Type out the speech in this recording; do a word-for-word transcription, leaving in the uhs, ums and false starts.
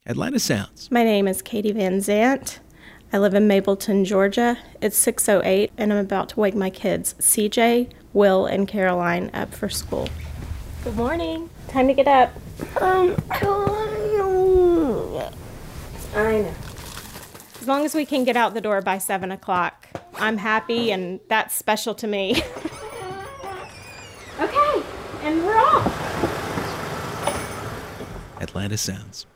Atlanta Sounds. My name is Katie Van Zant. I live in Mapleton, Georgia. It's six oh eight, and I'm about to wake my kids, C J, Will, and Caroline, up for school. Good morning. Time to get up. Um, I know. As long as we can get out the door by seven o'clock, I'm happy, and that's special to me. Okay, and we're off. Atlanta Sounds.